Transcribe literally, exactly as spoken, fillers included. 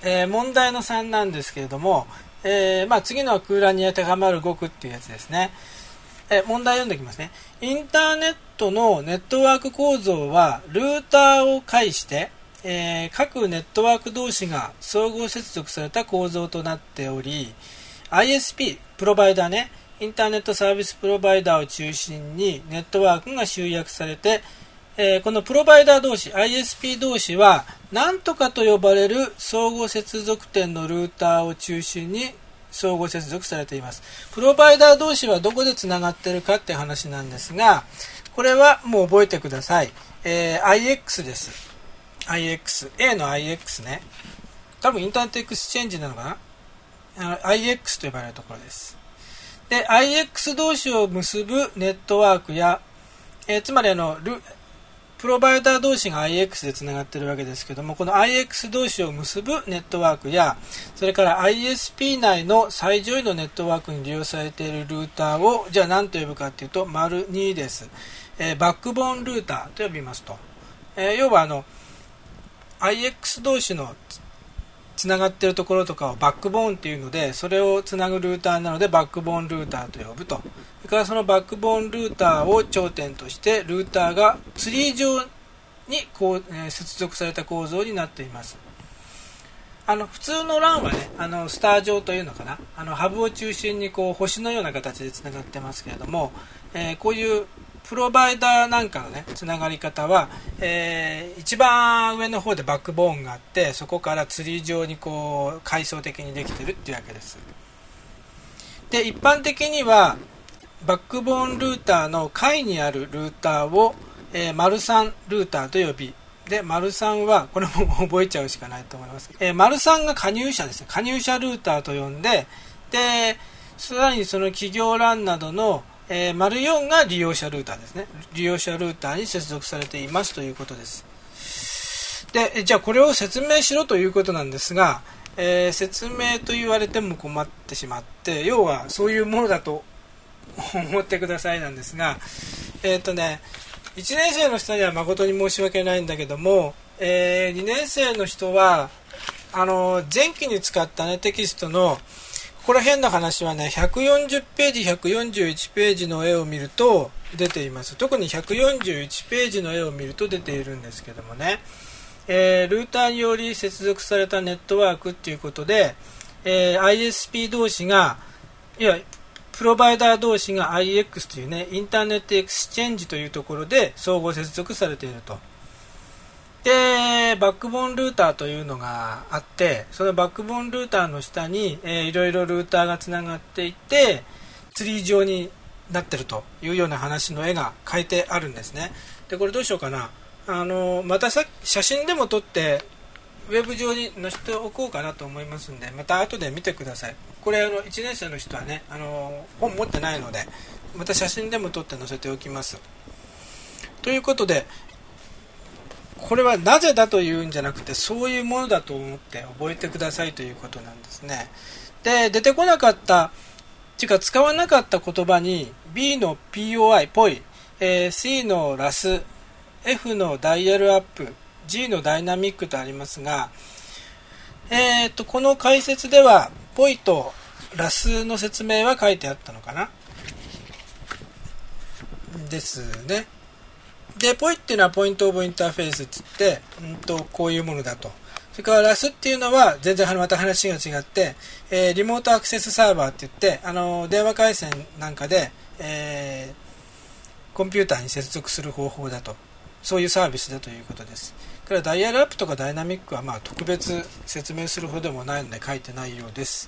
えー、問題のさんなんですけれども、えーまあ、次の空欄に高まる語句っていうやつですね。えー、問題読んでいきますね。インターネットのネットワーク構造はルーターを介して、えー、各ネットワーク同士が相互接続された構造となっており、 アイエスピー プロバイダーね、インターネットサービスプロバイダーを中心にネットワークが集約されて、えー、このプロバイダー同士 アイエスピー 同士は何とかと呼ばれる相互接続点のルーターを中心に相互接続されています。プロバイダー同士はどこでつながっているかって話なんですが、これはもう覚えてください。えー、アイエックス です。 アイエックス、 A の アイエックス ね、多分インターネットエクスチェンジなのかな、 アイエックス と呼ばれるところです。で アイエックス 同士を結ぶネットワークや、えー、つまりあのルプロバイダー同士が アイエックス でつながっているわけですけども、この アイエックス 同士を結ぶネットワークや、それから アイエスピー 内の最上位のネットワークに利用されているルーターをじゃあ何と呼ぶかというと、丸にです。えー、バックボーンルーターと呼びますと。えー、要はあの アイエックス 同士のつながっているところとかをバックボーンっていうので、それをつなぐルーターなのでバックボーンルーターと呼ぶと。それからそのバックボーンルーターを頂点としてルーターがツリー状にこう、えー、接続された構造になっています。あの普通の ラン はね、あのスター状というのかな、あのハブを中心にこう星のような形でつながってますけれども、えー、こういうプロバイダーなんかのねつながり方は、えー、一番上の方でバックボーンがあって、そこからツリー状にこう階層的にできているっていうわけです。で一般的にはバックボーンルーターの下位にあるルーターを、えー、丸さんルーターと呼び、で丸さんはこれも覚えちゃうしかないと思います。えー、丸さんが加入者ですね、加入者ルーターと呼んで、でさらにその企業 ラン などのえー、丸よんが利用者ルーターですね。利用者ルーターに接続されていますということです。で、じゃあこれを説明しろということなんですが、えー、説明と言われても困ってしまって、要はそういうものだと思ってくださいなんですが、えっとね、いちねん生の人には誠に申し訳ないんだけども、えー、にねん生の人はあの前期に使った、ね、テキストのここら辺の話はね、ひゃくよんじゅうページ、ひゃくよんじゅういちページの絵を見ると出ています。特にひゃくよんじゅういちページの絵を見ると出ているんですけどもね、えー、ルーターにより接続されたネットワークっていうことで、えー、アイエスピー 同士が、いや、プロバイダー同士が アイエックス というね、インターネットエクスチェンジというところで相互接続されていると。でバックボーンルーターというのがあって、そのバックボーンルーターの下に、えー、いろいろルーターがつながっていてツリー状になっているというような話の絵が描いてあるんですね。でこれどうしようかな、あのまたさ写真でも撮ってウェブ上に載せておこうかなと思いますので、また後で見てください。これあのいちねん生の人はね、あの本持ってないのでまた写真でも撮って載せておきます。ということで、これはなぜだというんじゃなくて、そういうものだと思って覚えてくださいということなんですね。で出てこなかったっていうか使わなかった言葉に B の ピーオーアイ ぽい、えー、C のラス、 F のダイヤルアップ、 G のダイナミックとありますが、えー、とこの解説ではぽいとラスの説明は書いてあったのかなですね。でポイっていうのはポイントオブインターフェースって言って、うんとこういうものだと。それからラスっていうのは全然また話が違って、えー、リモートアクセスサーバーって言って、あの電話回線なんかで、えー、コンピューターに接続する方法だと、そういうサービスだということです。からダイヤルアップとかダイナミックはまあ特別説明するほどでもないので書いてないようです。